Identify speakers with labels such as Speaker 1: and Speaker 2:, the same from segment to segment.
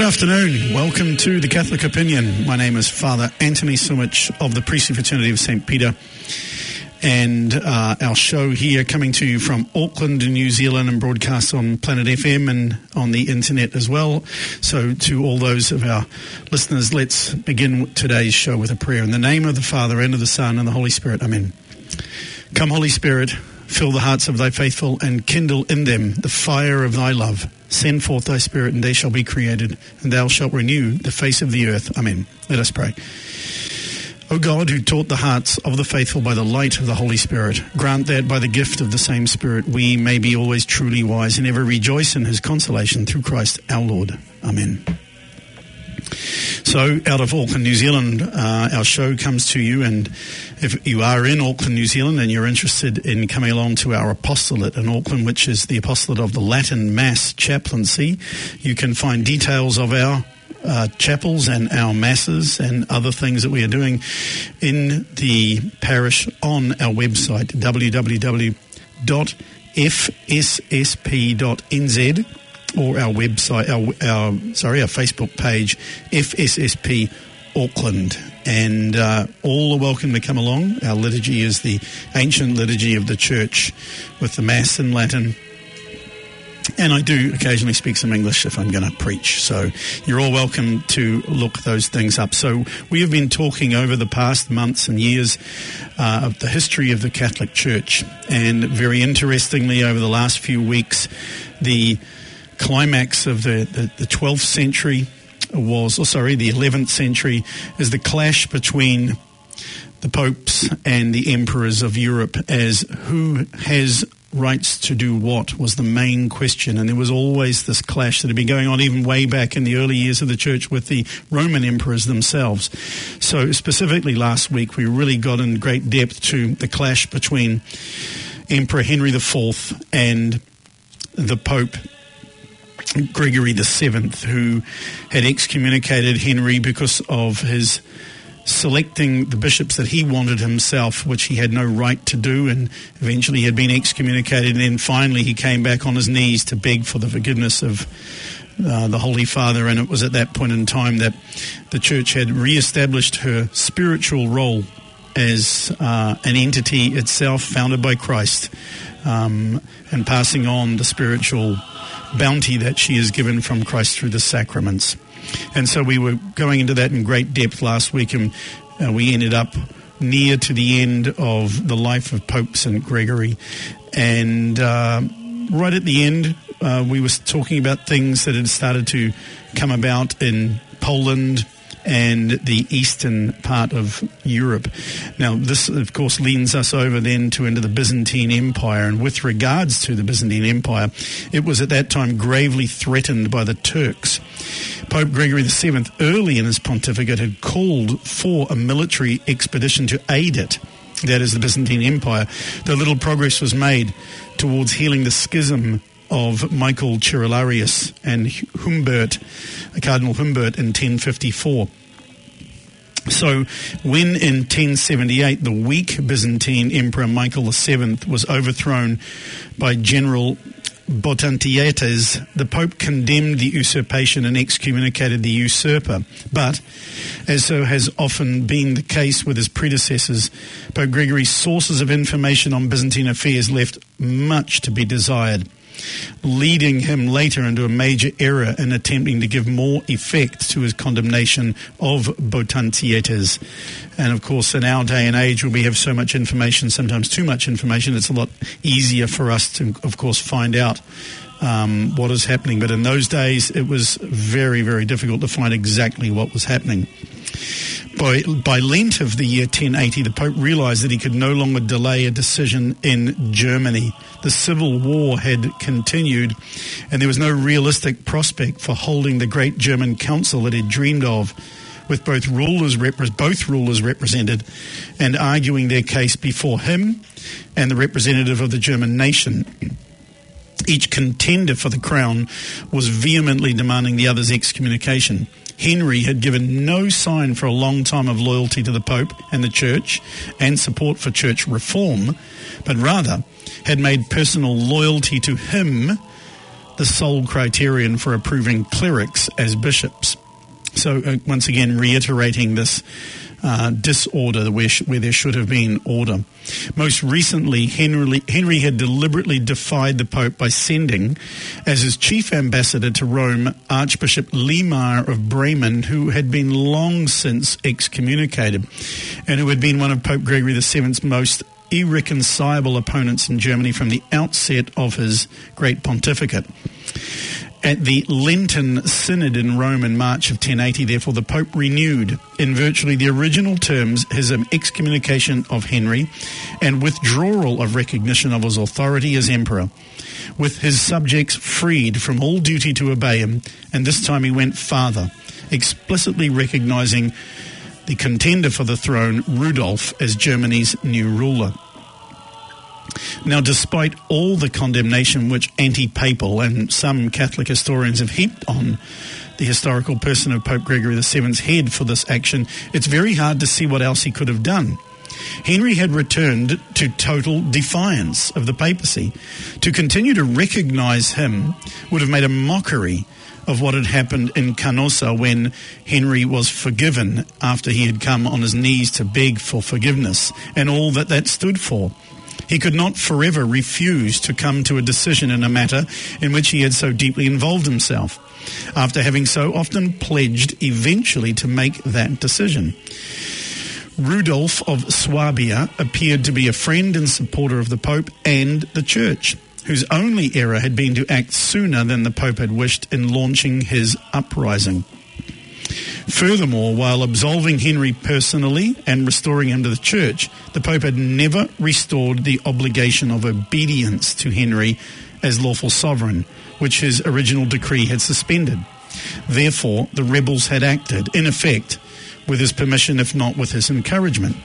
Speaker 1: afternoon. Welcome to The Catholic Opinion. My name is Father Anthony Sumich of the Priestly Fraternity of St. Peter. And our show here coming to you from Auckland, New Zealand, and broadcast on Planet FM and on the internet as well. So to all those of our listeners, let's begin today's show with a prayer. In the name of the Father, and of the Son, and the Holy Spirit. Amen. Come, Holy Spirit, fill the hearts of thy faithful and kindle in them the fire of thy love. Send forth thy Spirit, and they shall be created, and thou shalt renew the face of the earth. Amen. Let us pray. O God, who taught the hearts of the faithful by the light of the Holy Spirit, grant that by the gift of the same Spirit we may be always truly wise and ever rejoice in his consolation through Christ our Lord. Amen. So, out of Auckland, New Zealand, our show comes to you, and if you are in Auckland, New Zealand, and you're interested in coming along to our apostolate in Auckland, which is the apostolate of the Latin Mass Chaplaincy, you can find details of our chapels and our masses and other things that we are doing in the parish on our website, www.fssp.nz, or our website, our Facebook page, FSSP Auckland. And all are welcome to come along. Our liturgy is the ancient liturgy of the Church with the Mass in Latin. And I do occasionally speak some English if I'm going to preach. So you're all welcome to look those things up. So we have been talking over the past months and years of the history of the Catholic Church. And very interestingly, over the last few weeks, the climax of the 12th century the 11th century is the clash between the popes and the emperors of Europe as who has rights to do what was the main question. And there was always this clash that had been going on even way back in the early years of the Church with the Roman emperors themselves. So specifically last week we really got in great depth to the clash between Emperor Henry IV and the Pope Gregory VII, who had excommunicated Henry because of his selecting the bishops that he wanted himself, which he had no right to do, and eventually had been excommunicated, and then finally he came back on his knees to beg for the forgiveness of the Holy Father. And it was at that point in time that the Church had re-established her spiritual role as an entity itself founded by Christ, and passing on the spiritual bounty that she is given from Christ through the sacraments. And so we were going into that in great depth last week, and we ended up near to the end of the life of Pope St. Gregory. And right at the end, we were talking about things that had started to come about in Poland and the eastern part of Europe. Now, this, of course, leads us over then into the Byzantine Empire. And with regards to the Byzantine Empire, it was at that time gravely threatened by the Turks. Pope Gregory VII, early in his pontificate, had called for a military expedition to aid it, that is the Byzantine Empire, though little progress was made towards healing the schism of Michael Cerularius and Cardinal Humbert in 1054. So when in 1078 the weak Byzantine Emperor Michael VII was overthrown by General Botantietes, the Pope condemned the usurpation and excommunicated the usurper. But, as so has often been the case with his predecessors, Pope Gregory's sources of information on Byzantine affairs left much to be desired, leading him later into a major error in attempting to give more effect to his condemnation of Botantietes. And of course, in our day and age where we have so much information, sometimes too much information, it's a lot easier for us to, of course, find out what is happening. But in those days, it was very, very difficult to find exactly what was happening. By Lent of the year 1080, the Pope realized that he could no longer delay a decision in Germany. The civil war had continued, and there was no realistic prospect for holding the great German council that he dreamed of, with both rulers represented and arguing their case before him and the representative of the German nation. Each contender for the crown was vehemently demanding the other's excommunication. Henry had given no sign for a long time of loyalty to the Pope and the Church and support for church reform, but rather had made personal loyalty to him the sole criterion for approving clerics as bishops. So once again, reiterating this disorder where there should have been order. Most recently, Henry had deliberately defied the Pope by sending, as his chief ambassador to Rome, Archbishop Liemar of Bremen, who had been long since excommunicated and who had been one of Pope Gregory VII's most irreconcilable opponents in Germany from the outset of his great pontificate. At the Lenten Synod in Rome in March of 1080, therefore, the Pope renewed in virtually the original terms his excommunication of Henry and withdrawal of recognition of his authority as emperor, with his subjects freed from all duty to obey him, and this time he went farther, explicitly recognizing the contender for the throne, Rudolf, as Germany's new ruler. Now, despite all the condemnation which anti-papal and some Catholic historians have heaped on the historical person of Pope Gregory VII's head for this action, it's very hard to see what else he could have done. Henry had returned to total defiance of the papacy. To continue to recognise him would have made a mockery of what had happened in Canossa when Henry was forgiven after he had come on his knees to beg for forgiveness and all that that stood for. He could not forever refuse to come to a decision in a matter in which he had so deeply involved himself, after having so often pledged eventually to make that decision. Rudolf of Swabia appeared to be a friend and supporter of the Pope and the Church, whose only error had been to act sooner than the Pope had wished in launching his uprising. Furthermore, while absolving Henry personally and restoring him to the Church, the Pope had never restored the obligation of obedience to Henry as lawful sovereign, which his original decree had suspended. Therefore, the rebels had acted, in effect, with his permission, if not with his encouragement.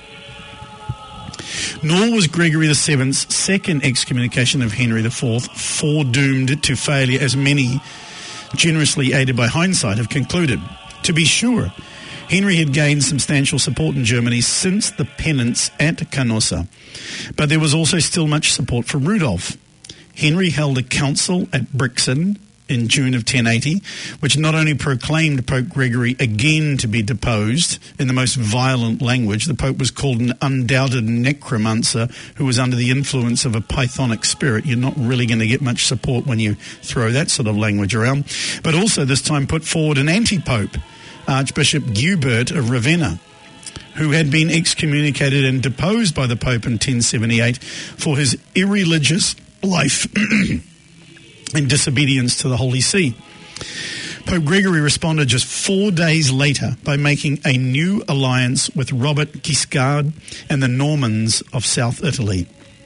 Speaker 1: Nor was Gregory VII's second excommunication of Henry IV foredoomed to failure, as many, generously aided by hindsight, have concluded. To be sure, Henry had gained substantial support in Germany since the penance at Canossa, but there was also still much support for Rudolf. Henry held a council at Brixen in June of 1080, which not only proclaimed Pope Gregory again to be deposed in the most violent language. The Pope was called an undoubted necromancer who was under the influence of a pythonic spirit. You're not really going to get much support when you throw that sort of language around. But also this time put forward an anti-pope, Archbishop Guibert of Ravenna, who had been excommunicated and deposed by the Pope in 1078 for his irreligious life and disobedience to the Holy See. Pope Gregory responded just 4 days later by making a new alliance with Robert Guiscard and the Normans of South Italy.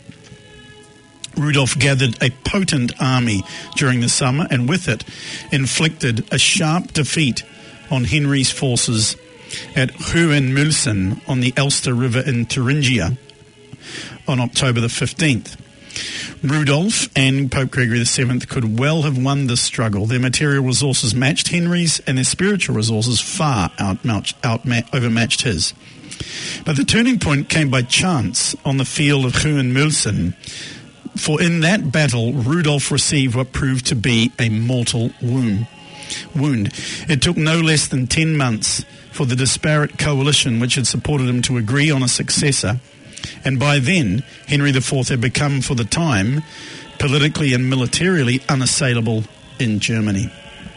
Speaker 1: Rudolf gathered a potent army during the summer and with it inflicted a sharp defeat on Henry's forces at Hohenmülsen on the Elster River in Thuringia on October the 15th. Rudolf and Pope Gregory VII could well have won this struggle. Their material resources matched Henry's and their spiritual resources far overmatched his. But the turning point came by chance on the field of Hohenmülsen, for in that battle Rudolf received what proved to be a mortal wound. It took no less than 10 months for the disparate coalition which had supported him to agree on a successor, and by then Henry IV had become, for the time, politically and militarily unassailable in Germany.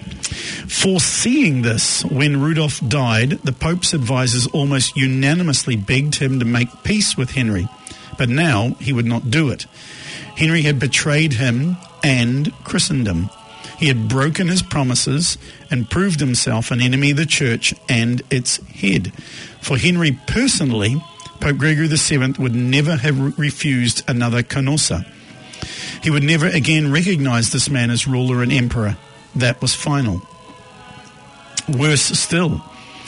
Speaker 1: Foreseeing this, when Rudolf died, the Pope's advisors almost unanimously begged him to make peace with Henry, but now he would not do it. Henry had betrayed him and Christendom. He had broken his promises and proved himself an enemy of the Church and its head. For Henry personally, Pope Gregory VII would never have refused another Canossa. He would never again recognize this man as ruler and emperor. That was final. Worse still,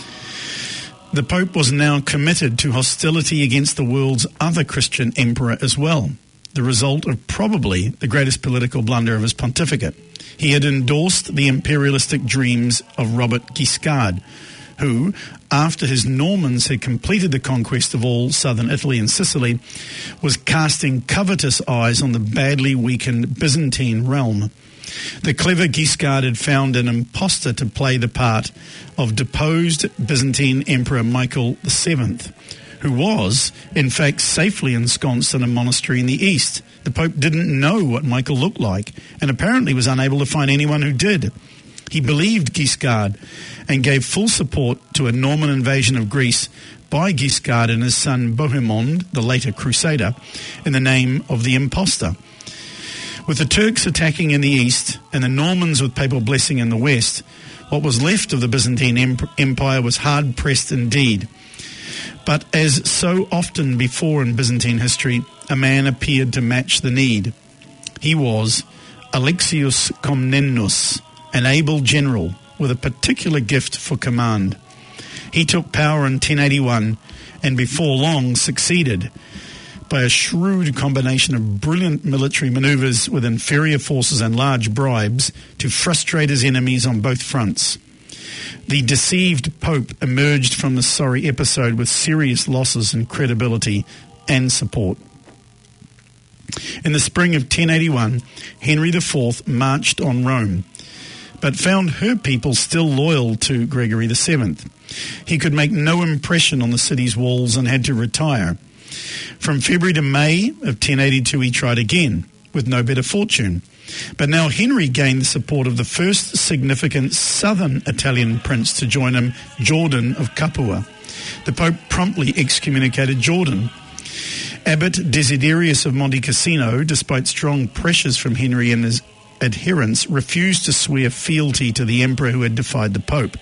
Speaker 1: the Pope was now committed to hostility against the world's other Christian emperor as well, the result of probably the greatest political blunder of his pontificate. He had endorsed the imperialistic dreams of Robert Guiscard, who, after his Normans had completed the conquest of all southern Italy and Sicily, was casting covetous eyes on the badly weakened Byzantine realm. The clever Guiscard had found an impostor to play the part of deposed Byzantine Emperor Michael VII, who was, in fact, safely ensconced in a monastery in the east. The Pope didn't know what Michael looked like, and apparently was unable to find anyone who did. He believed Guiscard and gave full support to a Norman invasion of Greece by Guiscard and his son Bohemond, the later Crusader, in the name of the impostor. With the Turks attacking in the east and the Normans with papal blessing in the west, what was left of the Byzantine Empire was hard-pressed indeed. But as so often before in Byzantine history, a man appeared to match the need. He was Alexius Comnenus, an able general with a particular gift for command. He took power in 1081 and before long succeeded, by a shrewd combination of brilliant military manoeuvres with inferior forces and large bribes, to frustrate his enemies on both fronts. The deceived Pope emerged from the sorry episode with serious losses in credibility and support. In the spring of 1081, Henry IV marched on Rome, but found her people still loyal to Gregory VII. He could make no impression on the city's walls and had to retire. From February to May of 1082 he tried again, with no better fortune. But now Henry gained the support of the first significant southern Italian prince to join him, Jordan of Capua. The Pope promptly excommunicated Jordan. Abbot Desiderius of Monte Cassino, despite strong pressures from Henry and his adherents, refused to swear fealty to the emperor who had defied the Pope.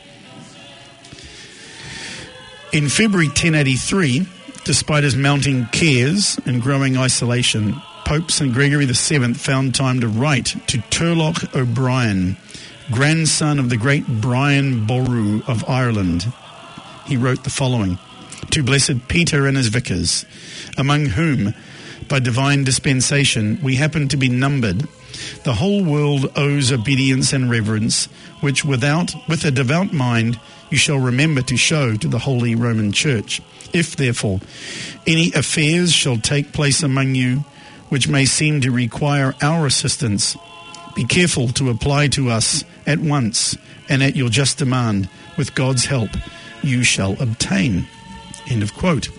Speaker 1: In February 1083, despite his mounting cares and growing isolation, Pope St. Gregory VII found time to write to Turlough O'Brien, grandson of the great Brian Boru of Ireland. He wrote the following: "To Blessed Peter and his vicars, among whom, by divine dispensation, we happen to be numbered, the whole world owes obedience and reverence, which with a devout mind you shall remember to show to the Holy Roman Church. If, therefore, any affairs shall take place among you which may seem to require our assistance, be careful to apply to us at once, and at your just demand, with God's help, you shall obtain." End of quote.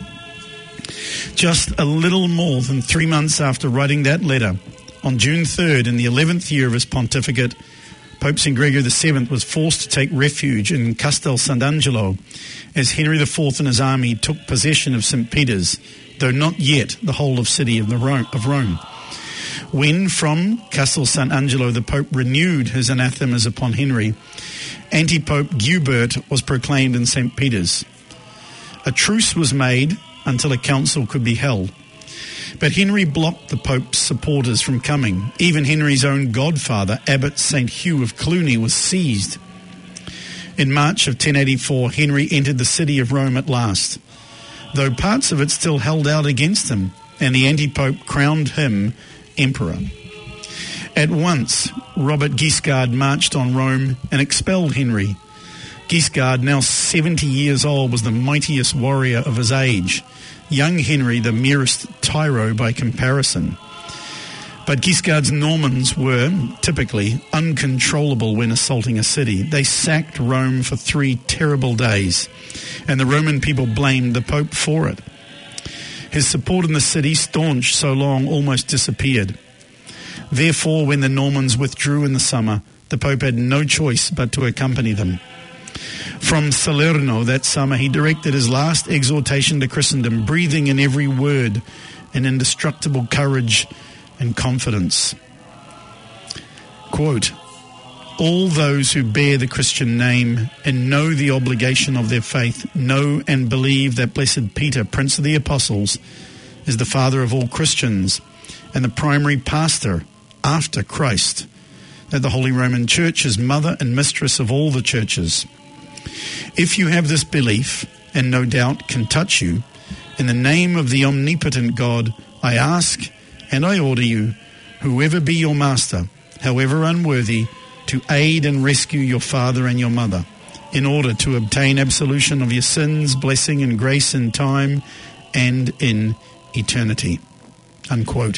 Speaker 1: Just a little more than 3 months after writing that letter, on June 3rd, in the 11th year of his pontificate, Pope St. Gregory VII was forced to take refuge in Castel Sant'Angelo as Henry IV and his army took possession of St. Peter's, though not yet the whole city of Rome. When from Castel Sant'Angelo the Pope renewed his anathemas upon Henry, Antipope Guibert was proclaimed in St. Peter's. A truce was made until a council could be held. But Henry blocked the Pope's supporters from coming. Even Henry's own godfather, Abbot St. Hugh of Cluny, was seized. In March of 1084, Henry entered the city of Rome at last, though parts of it still held out against him, and the anti-pope crowned him emperor. At once, Robert Guiscard marched on Rome and expelled Henry. Guiscard, now 70 years old, was the mightiest warrior of his age. Young Henry, the merest tyro by comparison. But Guiscard's Normans were, typically, uncontrollable when assaulting a city. They sacked Rome for 3 terrible days, and the Roman people blamed the Pope for it. His support in the city, staunched so long, almost disappeared. Therefore, when the Normans withdrew in the summer, the Pope had no choice but to accompany them. From Salerno that summer, he directed his last exhortation to Christendom, breathing in every word an indestructible courage and confidence. Quote, "All those who bear the Christian name and know the obligation of their faith know and believe that Blessed Peter, Prince of the Apostles, is the father of all Christians and the primary pastor after Christ, that the Holy Roman Church is mother and mistress of all the churches. If you have this belief, and no doubt can touch you, in the name of the omnipotent God, I ask and I order you, whoever be your master, however unworthy, to aid and rescue your father and your mother, in order to obtain absolution of your sins, blessing and grace in time and in eternity." Unquote.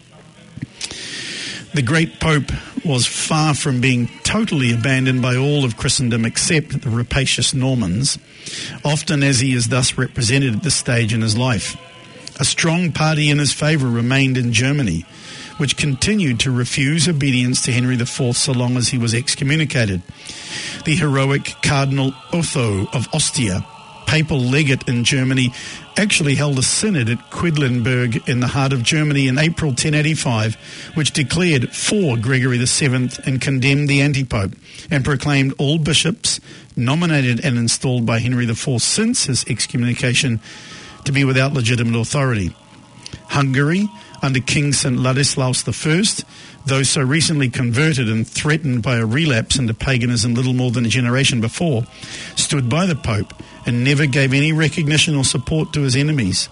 Speaker 1: The great Pope was far from being totally abandoned by all of Christendom except the rapacious Normans, often as he is thus represented at this stage in his life. A strong party in his favour remained in Germany, which continued to refuse obedience to Henry IV so long as he was excommunicated. The heroic Cardinal Otho of Ostia, papal legate in Germany, actually held a synod at Quedlinburg in the heart of Germany in April 1085, which declared for Gregory VII and condemned the antipope, and proclaimed all bishops nominated and installed by Henry IV since his excommunication to be without legitimate authority. Hungary, under King St. Ladislaus I, though so recently converted and threatened by a relapse into paganism little more than a generation before, stood by the Pope and never gave any recognition or support to his enemies.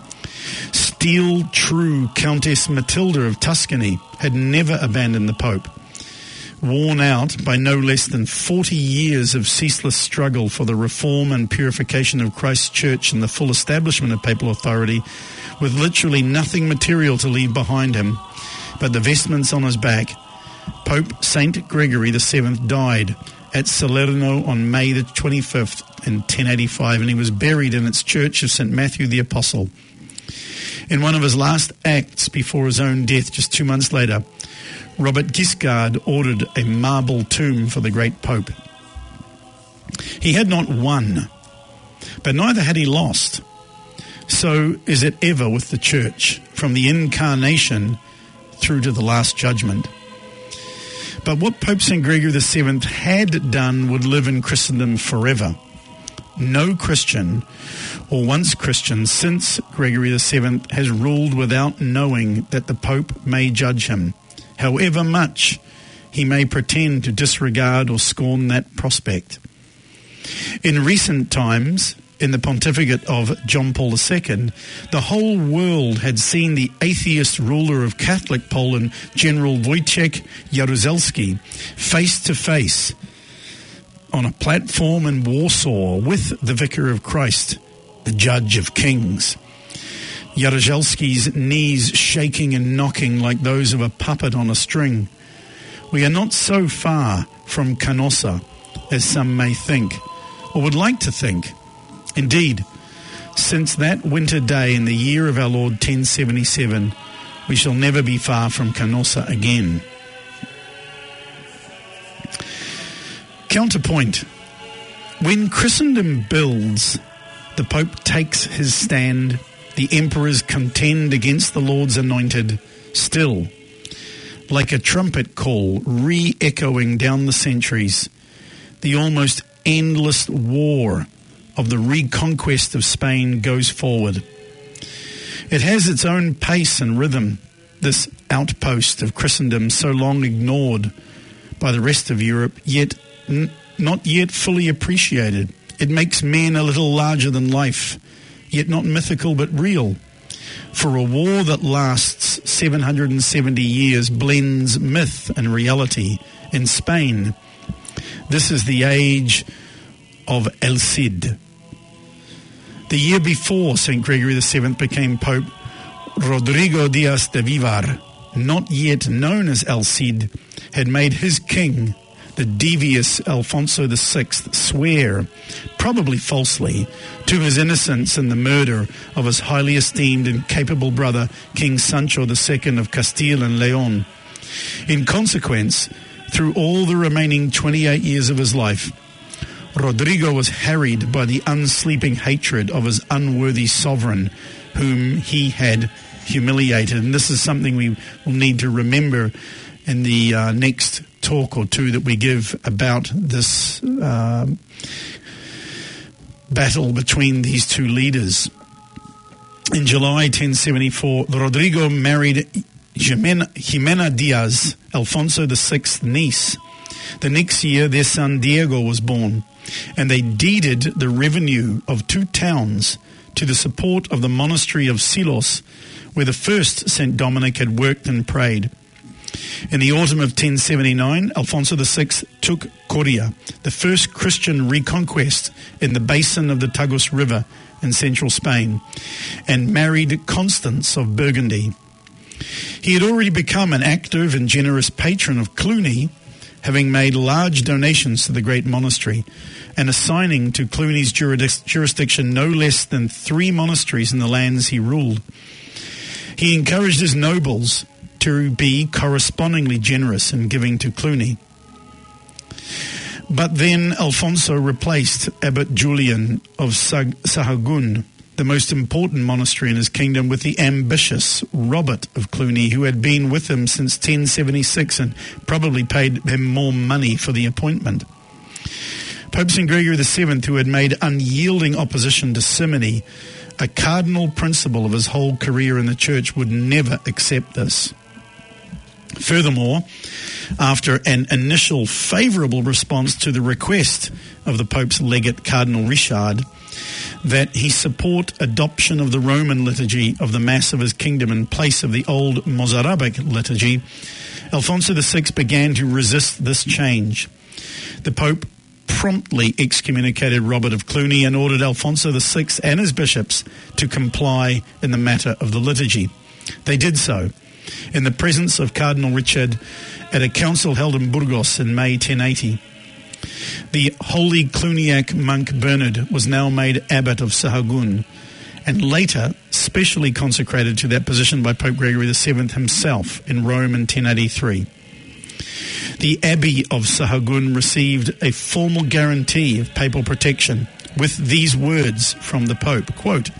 Speaker 1: Steel-true Countess Matilda of Tuscany had never abandoned the Pope. Worn out by no less than 40 years of ceaseless struggle for the reform and purification of Christ's Church and the full establishment of papal authority, with literally nothing material to leave behind him but the vestments on his back, Pope St. Gregory VII died at Salerno on May the 25th in 1085, and he was buried in its church of St. Matthew the Apostle. In one of his last acts before his own death just 2 months later, Robert Guiscard ordered a marble tomb for the great Pope. He had not won, but neither had he lost. So is it ever with the Church, from the Incarnation through to the Last Judgment. But what Pope St. Gregory VII had done would live in Christendom forever. No Christian, or once Christian, since Gregory VII has ruled without knowing that the Pope may judge him, however much he may pretend to disregard or scorn that prospect. In recent times, in the pontificate of John Paul II, the whole world had seen the atheist ruler of Catholic Poland, General Wojciech Jaruzelski, face to face on a platform in Warsaw with the Vicar of Christ, the Judge of Kings. Jaruzelski's knees shaking and knocking like those of a puppet on a string. We are not so far from Canossa as some may think, or would like to think. Indeed, since that winter day in the year of our Lord 1077, we shall never be far from Canossa again. Counterpoint. When Christendom builds, the Pope takes his stand, the emperors contend against the Lord's anointed, still, like a trumpet call re-echoing down the centuries, the almost endless war of the reconquest of Spain goes forward. It has its own pace and rhythm, this outpost of Christendom so long ignored by the rest of Europe, yet not yet fully appreciated. It makes men a little larger than life, yet not mythical but real. For a war that lasts 770 years blends myth and reality. In Spain, this is the age of El Cid. The year before St. Gregory VII became Pope, Rodrigo Diaz de Vivar, not yet known as El Cid, had made his king, the devious Alfonso VI, swear, probably falsely, to his innocence in the murder of his highly esteemed and capable brother, King Sancho II of Castile and Leon. In consequence, through all the remaining 28 years of his life, Rodrigo was harried by the unsleeping hatred of his unworthy sovereign, whom he had humiliated. And this is something we will need to remember in the next talk or two that we give about this battle between these two leaders. In July 1074, Rodrigo married Jimena Diaz, Alfonso VI's niece. The next year, their son Diego was born, and they deeded the revenue of 2 towns to the support of the monastery of Silos, where the first St. Dominic had worked and prayed. In the autumn of 1079, Alfonso VI took Coria, the first Christian reconquest in the basin of the Tagus River in central Spain, and married Constance of Burgundy. He had already become an active and generous patron of Cluny, having made large donations to the great monastery and assigning to Cluny's jurisdiction no less than 3 monasteries in the lands he ruled. He encouraged his nobles to be correspondingly generous in giving to Cluny. But then Alfonso replaced Abbot Julian of Sahagun, the most important monastery in his kingdom, with the ambitious Robert of Cluny, who had been with him since 1076 and probably paid him more money for the appointment. Pope St. Gregory VII, who had made unyielding opposition to simony, a cardinal principle of his whole career in the church, would never accept this. Furthermore, after an initial favourable response to the request of the Pope's legate, Cardinal Richard, that he support adoption of the Roman liturgy of the Mass of his kingdom in place of the old Mozarabic liturgy, Alfonso VI began to resist this change. The Pope promptly excommunicated Robert of Cluny and ordered Alfonso VI and his bishops to comply in the matter of the liturgy. They did so in the presence of Cardinal Richard at a council held in Burgos in May 1080. The holy Cluniac monk Bernard was now made abbot of Sahagun, and later specially consecrated to that position by Pope Gregory VII himself in Rome in 1083. The Abbey of Sahagun received a formal guarantee of papal protection with these words from the Pope, quote,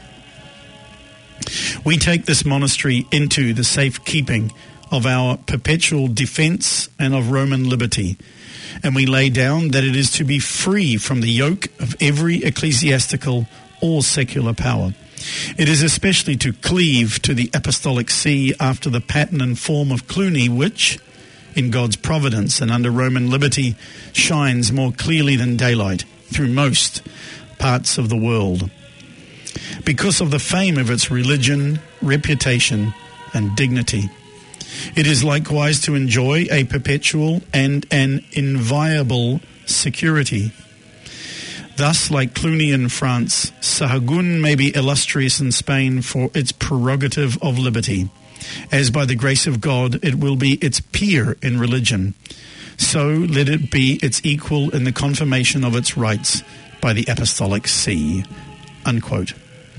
Speaker 1: "We take this monastery into the safe keeping of our perpetual defence and of Roman liberty, and we lay down that it is to be free from the yoke of every ecclesiastical or secular power. It is especially to cleave to the Apostolic See after the pattern and form of Cluny, which, in God's providence and under Roman liberty, shines more clearly than daylight through most parts of the world, because of the fame of its religion, reputation, and dignity. It is likewise to enjoy a perpetual and an inviolable security. Thus, like Cluny in France, Sahagun may be illustrious in Spain for its prerogative of liberty, as by the grace of God it will be its peer in religion. So let it be its equal in the confirmation of its rights by the Apostolic See." Unquote.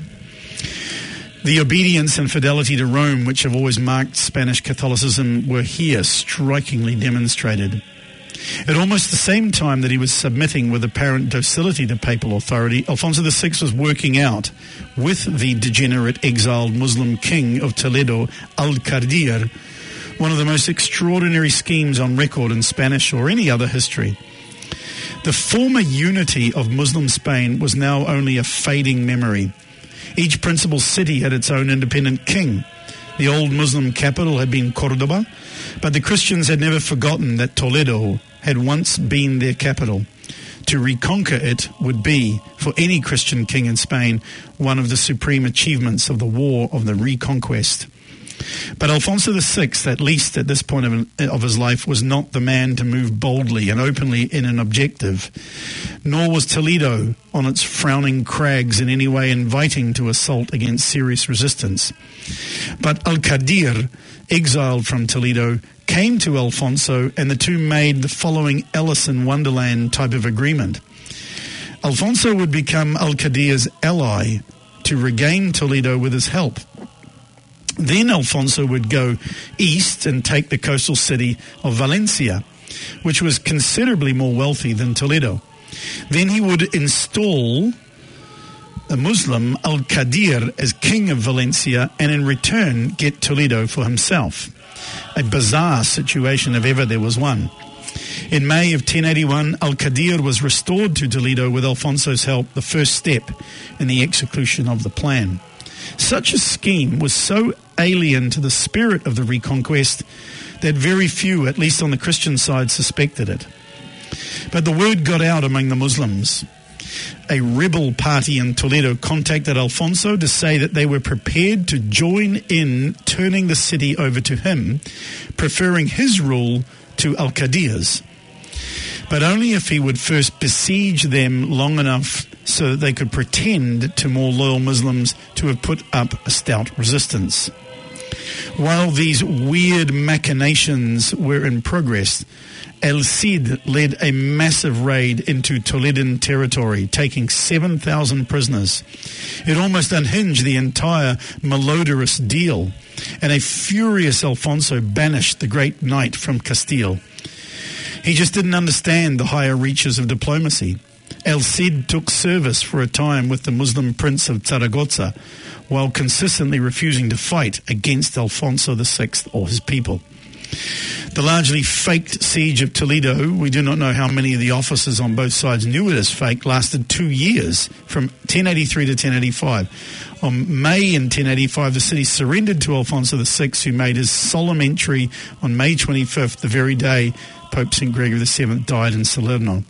Speaker 1: The obedience and fidelity to Rome, which have always marked Spanish Catholicism, were here strikingly demonstrated. At almost the same time that he was submitting with apparent docility to papal authority, Alfonso VI was working out, with the degenerate exiled Muslim king of Toledo, Al-Qadir, one of the most extraordinary schemes on record in Spanish or any other history. The former unity of Muslim Spain was now only a fading memory. Each principal city had its own independent king. The old Muslim capital had been Cordoba, but the Christians had never forgotten that Toledo had once been their capital. To reconquer it would be, for any Christian king in Spain, one of the supreme achievements of the War of the Reconquest. But Alfonso VI, at least at this point of his life, was not the man to move boldly and openly in an objective, nor was Toledo on its frowning crags in any way inviting to assault against serious resistance. But Al-Qadir, exiled from Toledo, came to Alfonso, and the two made the following Alice in Wonderland type of agreement. Alfonso would become Al-Qadir's ally to regain Toledo with his help. Then Alfonso would go east and take the coastal city of Valencia, which was considerably more wealthy than Toledo. Then he would install a Muslim, Al-Qadir, as king of Valencia, and in return get Toledo for himself. A bizarre situation if ever there was one. In May of 1081, Al-Qadir was restored to Toledo with Alfonso's help, the first step in the execution of the plan. Such a scheme was so alien to the spirit of the Reconquest that very few, at least on the Christian side, suspected it. But the word got out among the Muslims. A rebel party in Toledo contacted Alfonso to say that they were prepared to join in turning the city over to him, preferring his rule to Al-Qadir's, but only if he would first besiege them long enough so that they could pretend to more loyal Muslims to have put up a stout resistance. While these weird machinations were in progress, El Cid led a massive raid into Toledan territory, taking 7,000 prisoners. It almost unhinged the entire malodorous deal, and a furious Alfonso banished the great knight from Castile. He just didn't understand the higher reaches of diplomacy. El Cid took service for a time with the Muslim prince of Zaragoza, while consistently refusing to fight against Alfonso VI or his people. The largely faked siege of Toledo, we do not know how many of the officers on both sides knew it as fake, lasted 2 years, from 1083 to 1085. On May in 1085, the city surrendered to Alfonso VI, who made his solemn entry on May 25th, the very day Pope St. Gregory VII died in Salerno.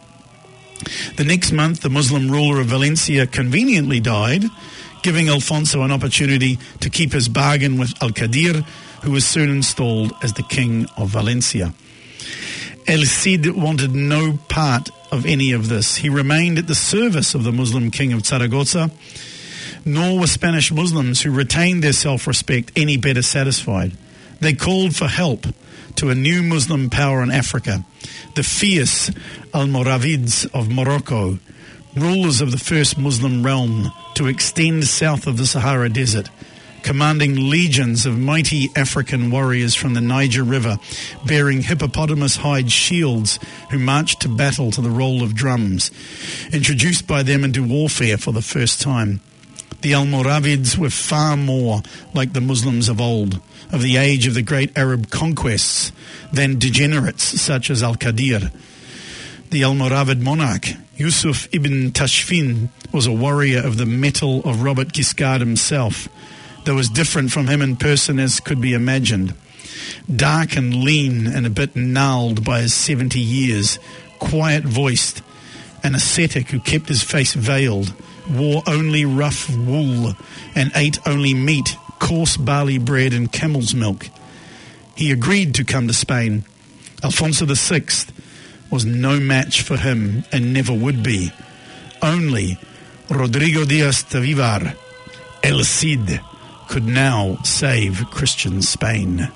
Speaker 1: The next month, the Muslim ruler of Valencia conveniently died, giving Alfonso an opportunity to keep his bargain with Al-Qadir, who was soon installed as the king of Valencia. El Cid wanted no part of any of this. He remained at the service of the Muslim king of Zaragoza, nor were Spanish Muslims who retained their self-respect any better satisfied. They called for help to a new Muslim power in Africa, the fierce Almoravids of Morocco, rulers of the first Muslim realm to extend south of the Sahara Desert, commanding legions of mighty African warriors from the Niger River, bearing hippopotamus hide shields, who marched to battle to the roll of drums, introduced by them into warfare for the first time. The Almoravids were far more like the Muslims of old, of the age of the great Arab conquests, than degenerates such as Al-Qadir. The Almoravid monarch, Yusuf ibn Tashfin, was a warrior of the mettle of Robert Guiscard himself, though as different from him in person as could be imagined. Dark and lean and a bit gnarled by his 70 years, quiet-voiced, an ascetic who kept his face veiled, wore only rough wool, and ate only meat, coarse barley bread and camel's milk. He agreed to come to Spain. Alfonso VI was no match for him and never would be. Only Rodrigo Diaz de Vivar, El Cid, could now save Christian Spain.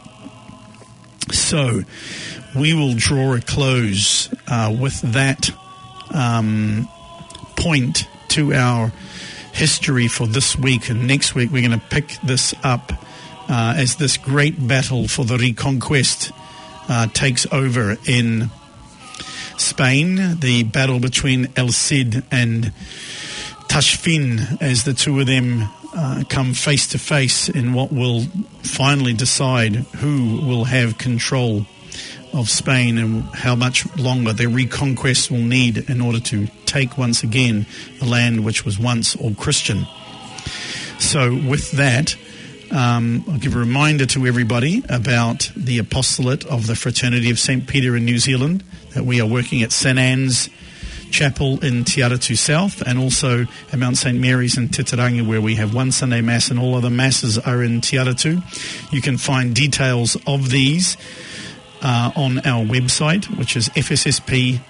Speaker 1: So we will draw a close with that point to our history for this week, and next week we're going to pick this up as this great battle for the Reconquest takes over in Spain, the battle between El Cid and Tashfin, as the two of them come face to face in what will finally decide who will have control of Spain and how much longer their reconquest will need in order to take once again the land which was once all Christian. So with that, I'll give a reminder to everybody about the apostolate of the Fraternity of St. Peter in New Zealand, that we are working at St. Anne's Chapel in Te Aratu South, and also at Mount St. Mary's in Titirangi, where we have one Sunday Mass and all other Masses are in Te Aratu. You can find details of these on our website, which is fssp.nz,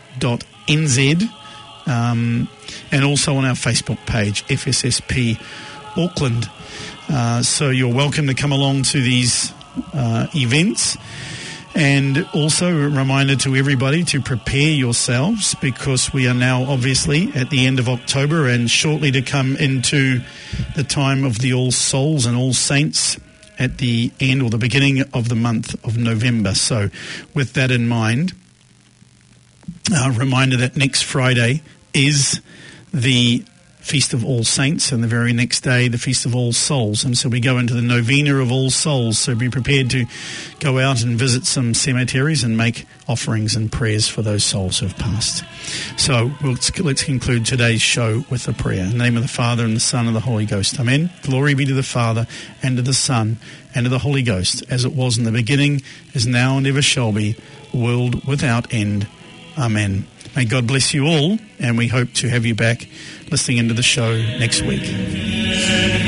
Speaker 1: and also on our Facebook page, FSSP Auckland. So you're welcome to come along to these events. And also a reminder to everybody to prepare yourselves, because we are now obviously at the end of October and shortly to come into the time of the All Souls and All Saints at the end or the beginning of the month of November. So with that in mind, a reminder that next Friday is the Feast of All Saints, and the very next day the Feast of All Souls, and so we go into the Novena of All Souls. So be prepared to go out and visit some cemeteries and make offerings and prayers for those souls who have passed. So let's conclude today's show with a prayer. In the name of the Father and the Son and the Holy Ghost. Amen. Glory be to the Father and to the Son and to the Holy Ghost, as it was in the beginning, is now and ever shall be, world without end. Amen. May God bless you all, and we hope to have you back listening into the show next week.